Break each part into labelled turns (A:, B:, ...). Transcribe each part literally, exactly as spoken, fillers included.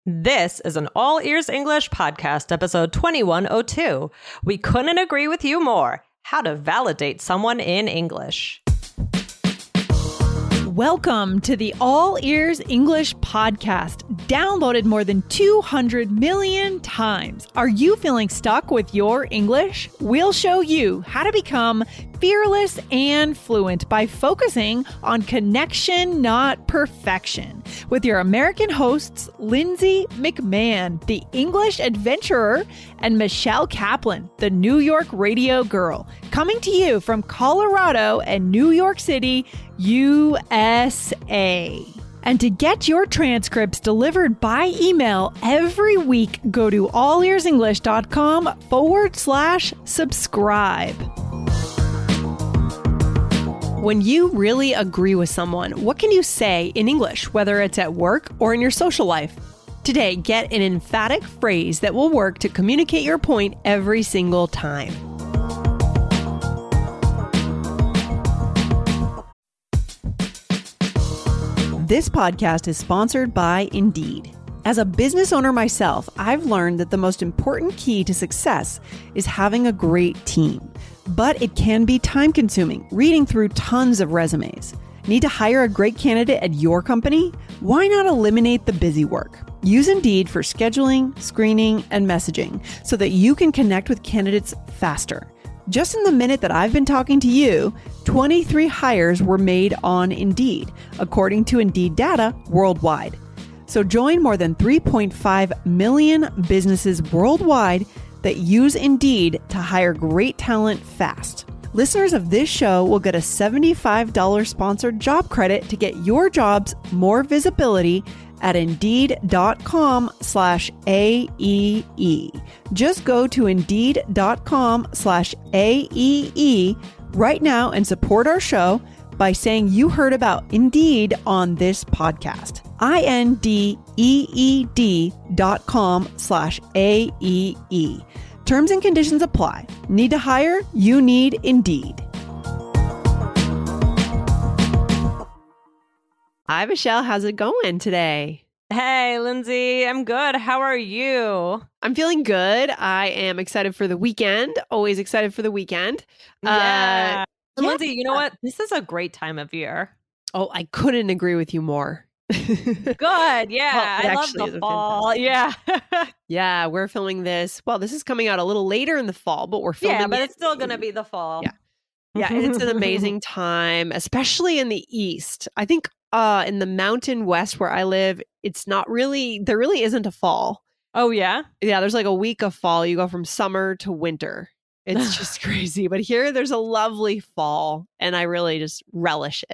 A: This is an All Ears English podcast, episode twenty-one oh two. We couldn't agree with you more. How to validate someone in English.
B: Welcome to the All Ears English podcast, downloaded more than two hundred million times. Are you feeling stuck with your English? We'll show you how to become fearless and fluent by focusing on connection, not perfection. With your American hosts, Lindsay McMahon, the English adventurer, and Michelle Kaplan, the New York radio girl, coming to you from Colorado and New York City, U S A. And to get your transcripts delivered by email every week, go to allearsenglish.com forward slash subscribe. When you really agree with someone, what can you say in English, whether it's at work or in your social life? Today, get an emphatic phrase that will work to communicate your point every single time. This podcast is sponsored by Indeed. As a business owner myself, I've learned that the most important key to success is having a great team. But it can be time-consuming, reading through tons of resumes. Need to hire a great candidate at your company? Why not eliminate the busy work? Use Indeed for scheduling, screening, and messaging so that you can connect with candidates faster. Just in the minute that I've been talking to you, twenty-three hires were made on Indeed, according to Indeed data worldwide. So join more than three point five million businesses worldwide that use Indeed to hire great talent fast. Listeners of this show will get a seventy-five dollars sponsored job credit to get your jobs more visibility at Indeed.com slash AEE. Just go to Indeed.com slash AEE right now and support our show by saying you heard about Indeed on this podcast. I-N-D-E-E-D dot com slash A-E-E. Terms and conditions apply. Need to hire? You need Indeed. Hi, Michelle. How's it going today?
A: Hey, Lindsay. I'm good. How are you?
B: I'm feeling good. I am excited for the weekend. Always excited for the weekend.
A: Yeah.
B: Uh,
A: Lindsay,
B: yeah.
A: you know what? This is a great time of year.
B: Oh, I couldn't agree with you more.
A: Good. Yeah.
B: Well,
A: I love the fall. Yeah.
B: Yeah. We're filming this. Well, this is coming out a little later in the fall, but we're filming
A: Yeah, but
B: it
A: it's still going to be the fall.
B: Yeah. Yeah. And it's an amazing time, especially in the East. I think uh, in the mountain west where I live, it's not really, there really isn't a fall.
A: Oh, yeah?
B: Yeah. There's like a week of fall. You go from summer to winter. It's just crazy. But here there's a lovely fall and I really just relish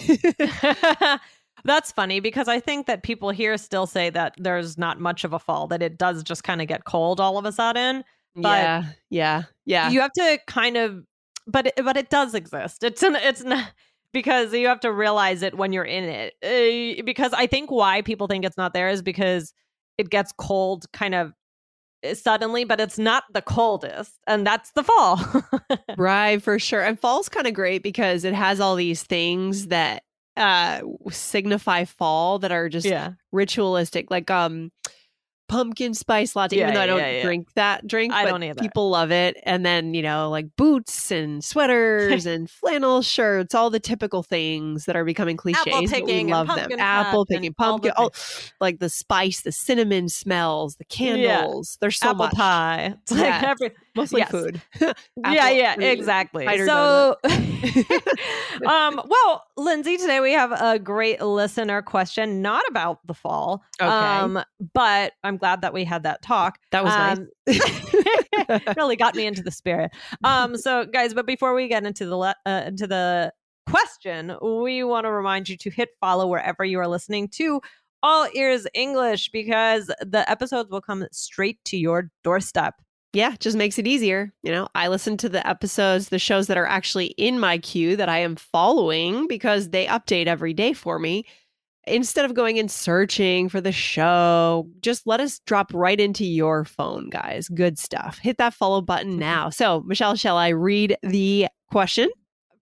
B: it.
A: That's funny because I think that people here still say that there's not much of a fall, that it does just kind of get cold all of a sudden. But
B: yeah, yeah, yeah.
A: You have to kind of, but it, but it does exist. It's an, it's not because you have to realize it when you're in it. Uh, because I think why people think it's not there is because it gets cold kind of suddenly, but it's not the coldest, and that's the fall.
B: Right, for sure. And fall's kind of great because it has all these things that uh signify fall that are just
A: yeah.
B: ritualistic, like um pumpkin spice latte,
A: yeah,
B: even though I don't
A: yeah, yeah.
B: drink that drink,
A: I
B: but
A: don't either.
B: People love it. And then, you know, like boots and sweaters and flannel shirts, all the typical things that are becoming cliches.
A: Apple picking,
B: we love
A: and
B: them.
A: pumpkin
B: Apple
A: patch
B: picking,
A: and all
B: pumpkin,
A: the
B: all, like the spice, the cinnamon smells, the candles. There's so
A: Apple
B: much.
A: pie. It's like
B: Yes.
A: every
B: Mostly
A: yes.
B: food.
A: yeah, yeah,
B: fruit,
A: exactly.
B: cider
A: So, um, well, Lindsay, today we have a great listener question, not about the fall.
B: Okay.
A: Um, but I'm glad that we had that talk.
B: That was
A: um, nice. Really got me into the spirit. Um, so guys, but before we get into the le- uh, into the question, we want to remind you to hit follow wherever you are listening to All Ears English, because the episodes will come straight to your doorstep.
B: Yeah, it just makes it easier. You know, I listen to the episodes, the shows that are actually in my queue that I am following because they update every day for me. Instead of going and searching for the show, just let us drop right into your phone, guys. Good stuff. Hit that follow button now. So, Michelle, shall I read the question?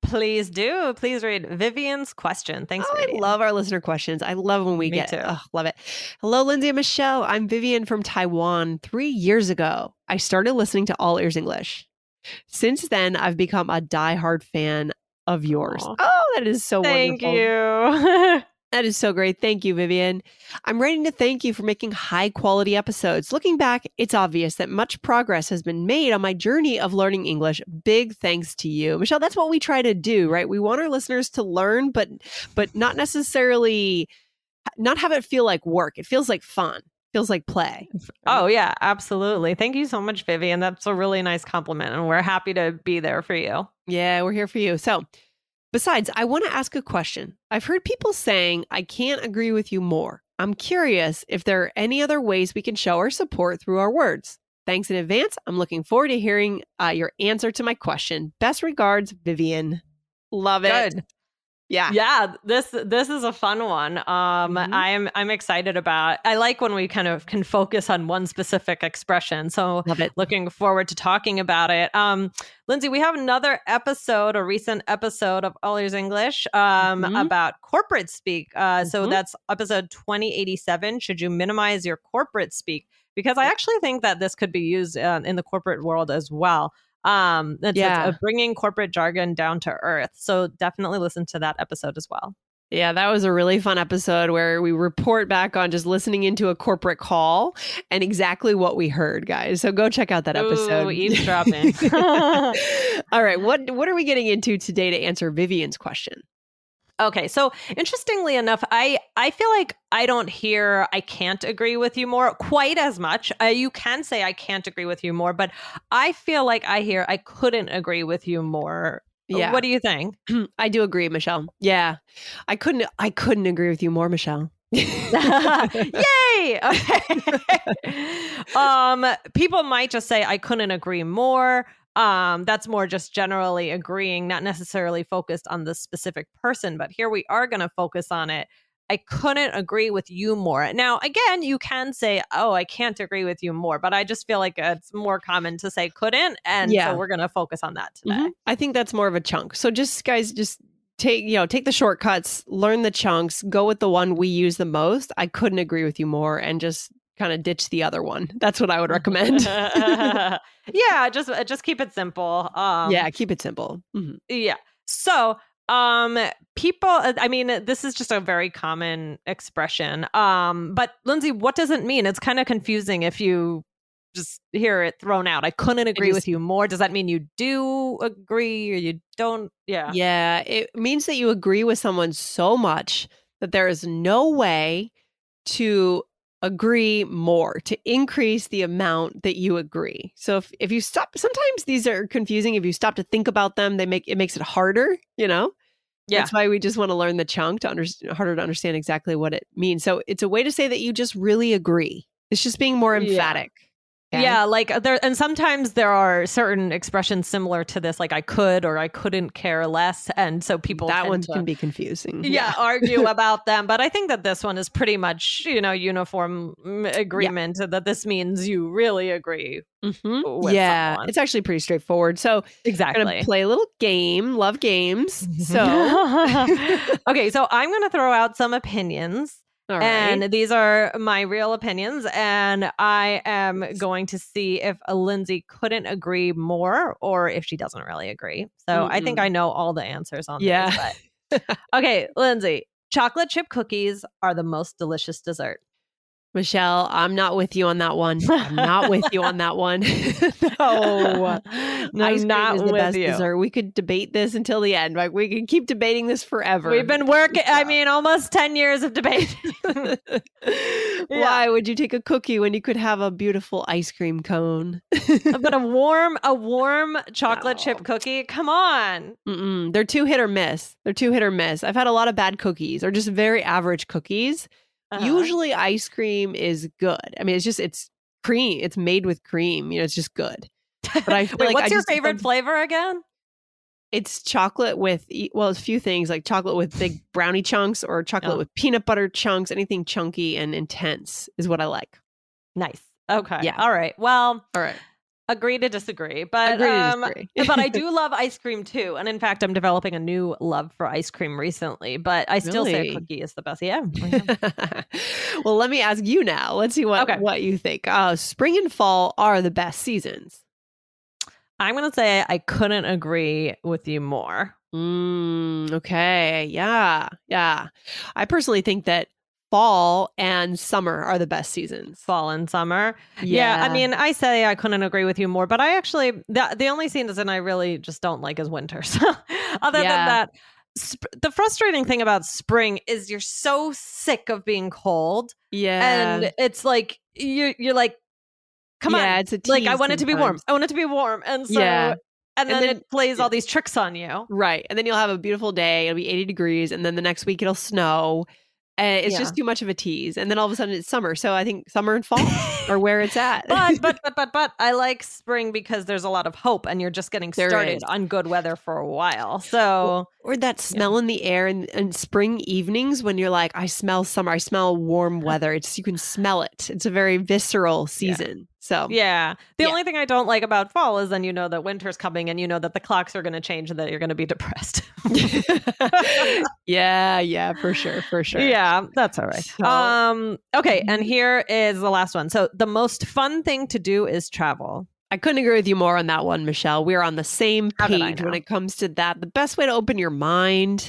A: Please do. Please read Vivian's question. Thanks,
B: Oh,
A: Vivian.
B: I love our listener questions. I love when we
A: Me
B: get
A: too.
B: Oh, love it. Hello, Lindsay and Michelle. I'm Vivian from Taiwan. Three years ago, I started listening to All Ears English. Since then, I've become a diehard fan of yours.
A: Aw.
B: Oh, that is so
A: Thank
B: wonderful.
A: you.
B: That is so great. Thank you, Vivian. I'm writing to thank you for making high quality episodes. Looking back, it's obvious that much progress has been made on my journey of learning English. Big thanks to you. Michelle, that's what we try to do, right? We want our listeners to learn, but but not necessarily not have it feel like work. It feels like fun. Feels like play.
A: Oh, yeah, absolutely. Thank you so much, Vivian. That's a really nice compliment, and we're happy to be there for you.
B: Yeah, we're here for you. So, besides, I want to ask a question. I've heard people saying, I can't agree with you more. I'm curious if there are any other ways we can show our support through our words. Thanks in advance. I'm looking forward to hearing uh, your answer to my question. Best regards, Vivian. Love it.
A: Good.
B: Yeah.
A: Yeah, this this is a fun one. Um,
B: Mhm.
A: I'm I'm excited about. I like when we kind of can focus on one specific expression. So
B: Love it.
A: looking forward to talking about it. Um, Lindsay, we have another episode, a recent episode of All Ears English um,
B: Mhm.
A: about corporate speak. Uh, So
B: Mhm.
A: that's episode twenty eighty-seven. Should you minimize your corporate speak? Because I actually think that this could be used uh, in the corporate world as well. Um, it's,
B: Yeah.
A: it's uh, bringing corporate jargon down to earth. So definitely listen to that episode as well.
B: Yeah, that was a really fun episode where we report back on just listening into a corporate call and exactly what we heard, guys. So go check out that episode.
A: Ooh, eavesdropping.
B: All right, what what are we getting into today to answer Vivian's question?
A: Okay, so interestingly enough, I I feel like I don't hear I can't agree with you more quite as much. Uh, you can say I can't agree with you more, but I feel like I hear I couldn't agree with you more.
B: Yeah.
A: What do you think?
B: I do agree, Michelle. Yeah. I couldn't I couldn't agree with you more, Michelle.
A: Yay! Okay. um, people might just say I couldn't agree more. Um, that's more just generally agreeing, not necessarily focused on the specific person. But here we are going to focus on it. I couldn't agree with you more. Now, again, you can say, oh, I can't agree with you more, but I just feel like it's more common to say couldn't. And
B: Yeah.
A: so we're going to focus on that today.
B: Mhm. I think that's more of a chunk. So just guys, just take, you know, take the shortcuts, learn the chunks, go with the one we use the most. I couldn't agree with you more, and just kind of ditch the other one. That's what I would recommend.
A: yeah, just just keep it simple. Um,
B: Yeah, keep it simple. Mhm.
A: Yeah. So, um, people, I mean, this is just a very common expression. Um, but Lindsay, what does it mean? It's kind of confusing if you just hear it thrown out. I couldn't agree
B: is-
A: with you more. Does that mean you do agree or you don't? Yeah.
B: Yeah, it means that you agree with someone so much that there is no way to agree more, to increase the amount that you agree. So if, if you stop, sometimes these are confusing. If you stop to think about them, they make it makes it harder, you know?
A: Yeah.
B: That's why we just want to learn the chunk to understand, harder to understand exactly what it means. So it's a way to say that you just really agree. It's just being more
A: Yeah.
B: emphatic. Okay?
A: Yeah, like there, and sometimes there are certain expressions similar to this, like I could or I couldn't care less, and so people
B: That
A: tend
B: one
A: to-
B: can be confusing.
A: yeah, argue about them. But I think that this one is pretty much, you know, uniform mm, agreement that this means you really agree
B: Mhm.
A: with
B: Yeah,
A: someone.
B: it's actually pretty straightforward. So I'm
A: Exactly.
B: going to play a little game. Love games. So,
A: okay, so I'm going to throw out some opinions.
B: all right.
A: And these are my real opinions. And I am going to see if a Lindsay couldn't agree more or if she doesn't really agree. So I think
B: Mm-mm.
A: I know all the answers on
B: Yeah.
A: these. But... okay, Lindsay, chocolate chip cookies are the most delicious dessert.
B: Michelle, I'm not with you on that one. I'm not with you on that one. no.
A: No,
B: Ice cream
A: not
B: is the
A: with
B: best
A: you.
B: dessert. We could debate this until the end. Like we could keep debating this forever.
A: We've been working, I mean, almost ten years of debate.
B: Why would you take a cookie when you could have a beautiful ice cream cone?
A: But a warm, a warm chocolate
B: No.
A: chip cookie, come on.
B: Mm-mm. They're too hit or miss. They're too hit or miss. I've had a lot of bad cookies or just very average cookies.
A: Uh-huh.
B: Usually ice cream is good. I mean, it's just, it's cream. It's made with cream. You know, it's just good. But I feel
A: Wait,
B: like
A: what's
B: I
A: your
B: just-
A: favorite flavor again?
B: It's chocolate with, e- well, it's a few things like chocolate with big brownie chunks or chocolate
A: Oh.
B: with peanut butter chunks. Anything chunky and intense is what I like.
A: Nice. Okay.
B: Yeah.
A: All right. Well,
B: All right.
A: Agree to disagree, but
B: Agree to
A: um,
B: disagree.
A: but I do love ice cream too, and in fact, I'm developing a new love for ice cream recently. But I still say a
B: Really?
A: cookie is the best. Yeah. yeah.
B: Well, let me ask you now. Let's see what
A: Okay.
B: what you think. Uh, spring and fall are the best seasons.
A: I'm gonna say I couldn't agree with you more.
B: Mm, okay. Yeah. Yeah. I personally think that fall and summer are the best seasons.
A: Fall and summer. Yeah. I mean, I say I couldn't agree with you more, but I actually the the only season I really just don't like is winter. So other
B: Yeah.
A: than that, sp- the frustrating thing about spring is you're so sick of being cold,
B: yeah.
A: and it's like you you're like, come
B: yeah,
A: on,
B: it's a
A: like I
B: tease
A: want it to be warm.
B: sometimes.
A: I want it to be warm, and so
B: Yeah.
A: and
B: And
A: then,
B: then-
A: it plays
B: yeah.
A: all these tricks on you.
B: Right. And then you'll have a beautiful day. It'll be eighty degrees. And then the next week it'll snow. And it's
A: Yeah.
B: just too much of a tease. And then all of a sudden it's summer. So I think summer and fall are where it's at.
A: But but but but but I like spring because there's a lot of hope, and you're just getting
B: There
A: started
B: is.
A: on good weather for a while. So
B: Or that smell in the air and, and spring evenings when you're like, I smell summer, I smell warm weather. It's you can smell it. It's a very visceral season. So
A: yeah, the
B: Yeah.
A: only thing I don't like about fall is then you know that winter's coming, and you know that the clocks are going to change, and that you're going to be depressed.
B: yeah, yeah, for sure, for sure.
A: Yeah, that's all right.
B: So-
A: Um, okay, and here is the last one. So the most fun thing to do is travel.
B: I couldn't agree with you more on that one, Michelle. We're on the same
A: How did I
B: page when
A: know?
B: it comes to that. The best way to open your mind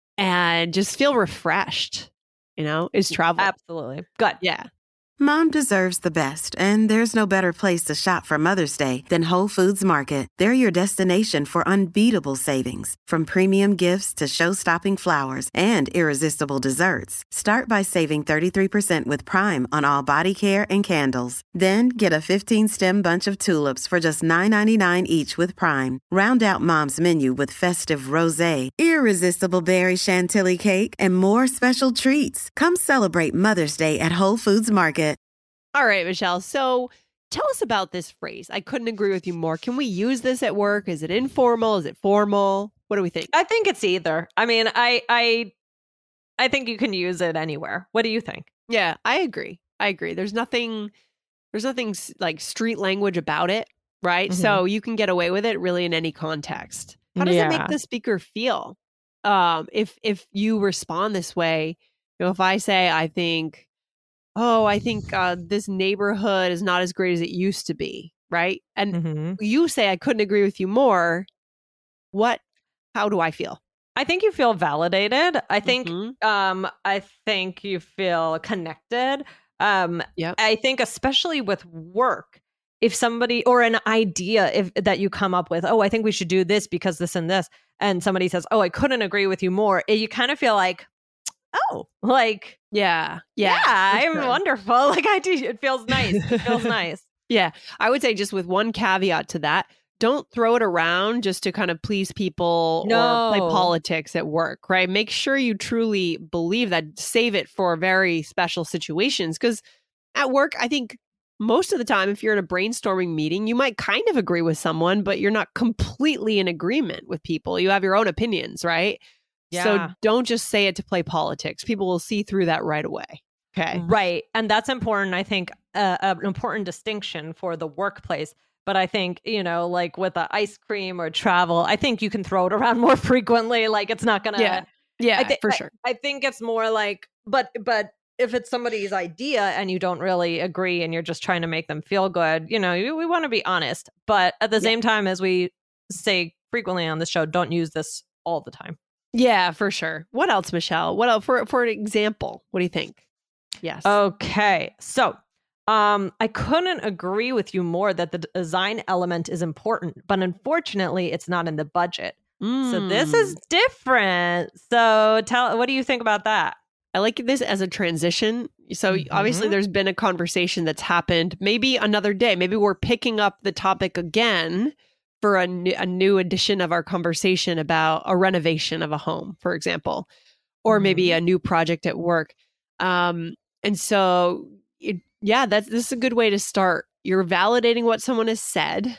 B: and just feel refreshed, you know, is travel.
A: Absolutely. Good.
B: Yeah.
C: Mom deserves the best, and there's no better place to shop for Mother's Day than Whole Foods Market. They're your destination for unbeatable savings, from premium gifts to show-stopping flowers and irresistible desserts. Start by saving thirty-three percent with Prime on all body care and candles. Then get a fifteen-stem bunch of tulips for just nine ninety-nine each with Prime. Round out Mom's menu with festive rosé, irresistible berry chantilly cake, and more special treats. Come celebrate Mother's Day at Whole Foods Market.
B: All right, Michelle. So tell us about this phrase. I couldn't agree with you more. Can we use this at work? Is it informal? Is it formal? What do we think?
A: I think it's either. I mean, I I I think you can use it anywhere. What do you think?
B: Yeah, I agree. I agree. There's nothing, there's nothing s- like street language about it, right?
A: Mhm.
B: So you can get away with it really in any context. How does it
A: Yeah.
B: make the speaker feel? Um, if if you respond this way, you know, if I say, I think, oh, I think uh, this neighborhood is not as great as it used to be, right? And
A: Mhm.
B: you say, I couldn't agree with you more. What? How do I feel?
A: I think you feel validated. I think
B: Mhm.
A: um I think you feel connected. Um
B: Yep.
A: I think especially with work, if somebody or an idea if that you come up with, oh, I think we should do this because this and this, and somebody says, "Oh, I couldn't agree with you more." You kind of feel like, "Oh, like
B: Yeah.
A: yeah,
B: Yeah. for
A: I'm
B: sure.
A: wonderful." Like I do. It feels nice. It feels nice.
B: Yeah. I would say just with one caveat to that, don't throw it around just to kind of please people or play
A: No.
B: politics at work, right? Make sure you truly believe that. Save it for very special situations. Because at work, I think most of the time, if you're in a brainstorming meeting, you might kind of agree with someone, but you're not completely in agreement with people. You have your own opinions, right? So
A: Yeah.
B: don't just say it to play politics. People will see through that right away. Okay.
A: Right. And that's important. I think uh, an important distinction for the workplace. But I think, you know, like with the ice cream or travel, I think you can throw it around more frequently. Like it's not going to.
B: Yeah. Yeah,
A: I thi-
B: for
A: I-
B: sure.
A: I think it's more like, but, but if it's somebody's idea and you don't really agree and you're just trying to make them feel good, you know, you, we want to be honest. But at the
B: Yeah.
A: same time, as we say frequently on the show, don't use this all the time.
B: Yeah, for sure. What else, Michelle? What else for for an example? What do you think? Yes.
A: Okay. So, um, I couldn't agree with you more that the design element is important, but unfortunately, it's not in the budget. So this is
B: Mm.
A: different. So tell, what do you think about that?
B: I like this as a transition. So obviously
A: Mhm.
B: there's been a conversation that's happened. Maybe another day, maybe we're picking up the topic again for a new, a new edition of our conversation about a renovation of a home, for example, or maybe a new project at work. Um, and so, it, yeah, that's this is a good way to start. You're validating what someone has said,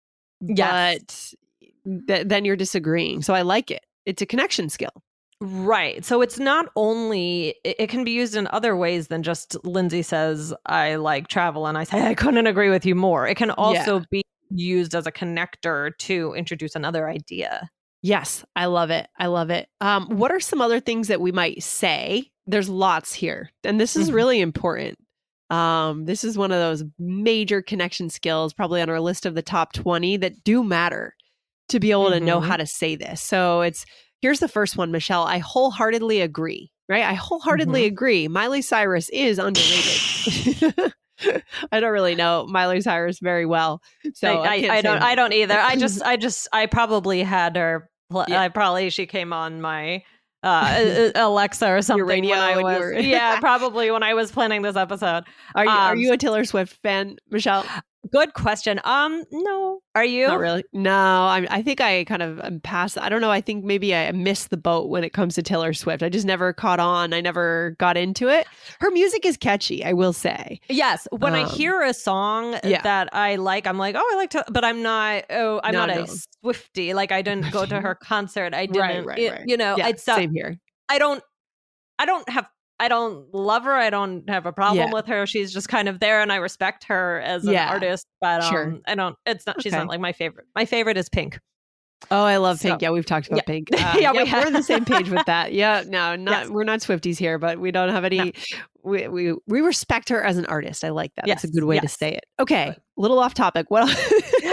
A: Yes.
B: but th- then you're disagreeing. So I like it. It's a connection skill.
A: Right. So it's not only, it, it can be used in other ways than just Lindsay says, I like travel, and I say, I couldn't agree with you more. It can also be used as a connector to introduce another idea.
B: Yes, I love it. I love it. Um, what are some other things that we might say? There's lots here, and this is
A: Mhm.
B: really important. Um, this is one of those major connection skills, probably on our list of the top twenty that do matter to be able to know
A: Mhm.
B: how to say this. So it's, here's the first one, Michelle. I wholeheartedly agree, right? I wholeheartedly
A: Mhm.
B: agree. Miley Cyrus is underrated. I don't really know Miley Cyrus very well. So
A: I,
B: I,
A: I,
B: can't
A: I
B: say
A: don't,
B: much.
A: I don't either. I just, I just, I probably had her, pl-
B: Yeah.
A: I probably, she came on my uh, Alexa or something
B: radio
A: when I
B: when you
A: was,
B: were-
A: yeah, probably when I was planning this episode.
B: Are you, are
A: Um,
B: you a Taylor Swift fan, Michelle?
A: Good question. Um, no, are you?
B: Not really. No, I, I think I kind of am past. I don't know. I think maybe I missed the boat when it comes to Taylor Swift. I just never caught on. I never got into it. Her music is catchy, I will say.
A: Yes, when I
B: Um,
A: hear a song
B: yeah.
A: that I like, I'm like, oh, I like to, but I'm not. Oh, I'm
B: No,
A: not
B: no.
A: a Swiftie. Like I didn't go to her concert. I didn't.
B: Right, right,
A: it-
B: right.
A: You know,
B: Yeah,
A: it's uh,
B: same here.
A: I don't. I don't have. I don't love her. I don't have a problem
B: Yeah.
A: with her. She's just kind of there, and I respect her as an
B: Yeah,
A: artist. But um,
B: sure.
A: I don't. It's not. She's
B: Okay.
A: not like my favorite. My favorite is Pink.
B: Oh, I love
A: So-
B: Pink. Yeah, we've talked about
A: Yeah.
B: Pink. Uh,
A: Yeah, we
B: we're
A: have.
B: on the same page with that. Yeah, no, not
A: Yes.
B: we're not Swifties here, but we don't have any.
A: No.
B: We, we we respect her as an artist. I like that. That's a
A: Yes,
B: good way to
A: yes.
B: say it. Okay, a little off topic. What else?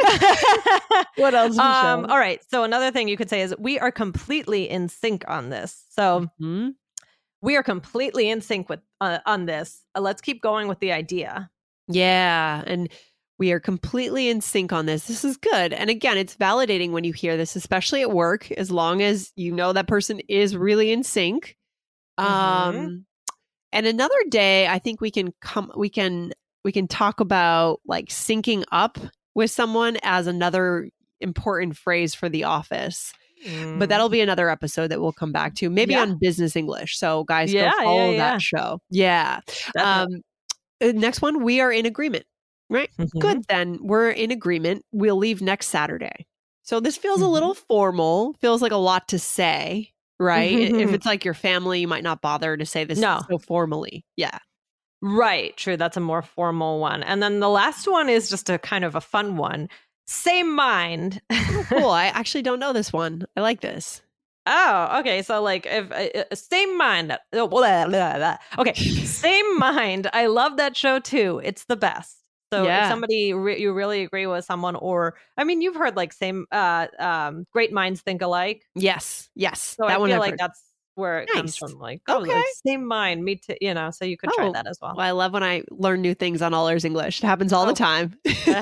B: What else,
A: um,
B: Michelle?
A: all right. So another thing you could say is we are completely in sync on this. So
B: Hmm?
A: we are completely in sync with uh, on this. Uh, let's keep going with the idea.
B: Yeah, and we are completely in sync on this. This is good. And again, it's validating when you hear this, especially at work, as long as you know that person is really in sync. Um
A: Mhm.
B: and another day, I think we can come we can we can talk about like syncing up with someone as another important phrase for the office. But that'll be another episode that we'll come back to, maybe
A: Yeah.
B: on Business English. So guys,
A: Yeah,
B: go
A: yeah,
B: follow
A: yeah.
B: that show. Yeah.
A: Definitely.
B: Um, uh, next one, we are in agreement, right?
A: Mhm.
B: Good. Then we're in agreement. We'll leave next Saturday. So this feels a
A: Mhm.
B: little formal, feels like a lot to say, right? I- If
A: Mhm.
B: it's like your family, you might not bother to say this
A: No.
B: so formally. Yeah.
A: Right. True. That's a more formal one. And then the last one is just a kind of a fun one. Same mind.
B: Cool. I actually don't know this one. I like this.
A: Oh, okay. So like if uh, uh, same mind. Oh, blah, blah, blah. Okay, same mind. I love that show too. It's the best. So
B: Yeah.
A: if somebody re- you really agree with someone, or I mean, you've heard like same uh um great minds think alike.
B: Yes. Yes.
A: So
B: that
A: I
B: one
A: feel
B: I've
A: like
B: heard.
A: that's where it comes
B: Nice.
A: from. Like oh,
B: Okay.
A: like, same mind. Me too. You know. So you could try
B: Oh,
A: that as well.
B: Well, I love when I learn new things on All Ears English. It happens all
A: Oh.
B: the time.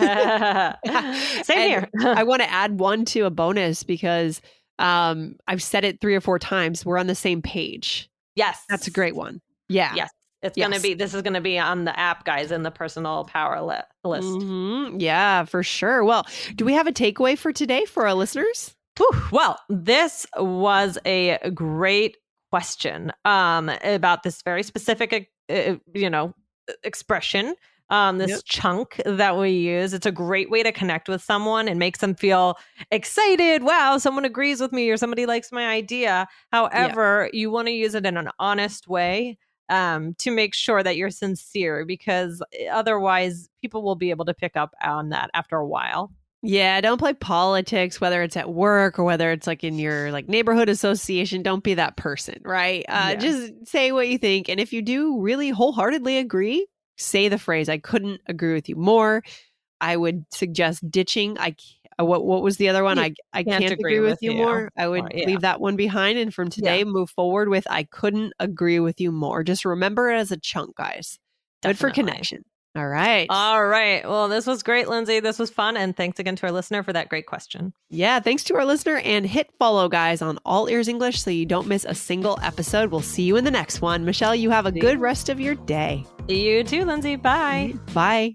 A: Same
B: And
A: here.
B: I want to add one to a bonus because um, I've said it three or four times. We're on the same page.
A: Yes,
B: That's a great one. Yeah.
A: Yes. It's gonna
B: Yes.
A: be. This is gonna be on the app, guys, in the personal power li- list.
B: Mhm. Yeah, for sure. Well, do we have a takeaway for today for our listeners?
A: Whew. Well, this was a great question um, about this very specific, uh, you know, expression. Um, this
B: Yep.
A: chunk that we use. It's a great way to connect with someone and makes them feel excited. Wow, someone agrees with me or somebody likes my idea. However, you want to use it in an honest way um, to make sure that you're sincere, because otherwise people will be able to pick up on that after a while.
B: Yeah, don't play politics, whether it's at work or whether it's like in your like neighborhood association. Don't be that person, right? Uh,
A: Yeah.
B: Just say what you think. And if you do really wholeheartedly agree, say the phrase, I couldn't agree with you more. I would suggest ditching. I c- uh, what what was the other one?
A: You
B: I I can't, agree, with you more. I would
A: Or, yeah.
B: leave that one behind, and from today move forward with I couldn't agree with you more. Just remember it as a chunk, guys. Good for
A: Definitely.
B: connection. All right.
A: All right. Well, this was great, Lindsay. This was fun. And thanks again to our listener for that great question.
B: Yeah, thanks to our listener, and hit follow, guys, on All Ears English so you don't miss a single episode. We'll see you in the next one. Michelle, you have a
A: See
B: good
A: you.
B: rest of your day.
A: You too, Lindsay. Bye.
B: Bye.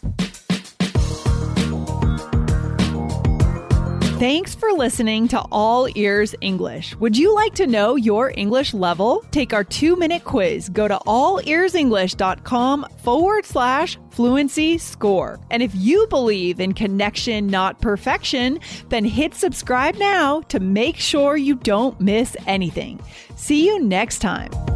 D: Thanks for listening to All Ears English. Would you like to know your English level? Take our two-minute quiz. Go to allearsenglish.com forward slash fluency score. And if you believe in connection, not perfection, then hit subscribe now to make sure you don't miss anything. See you next time.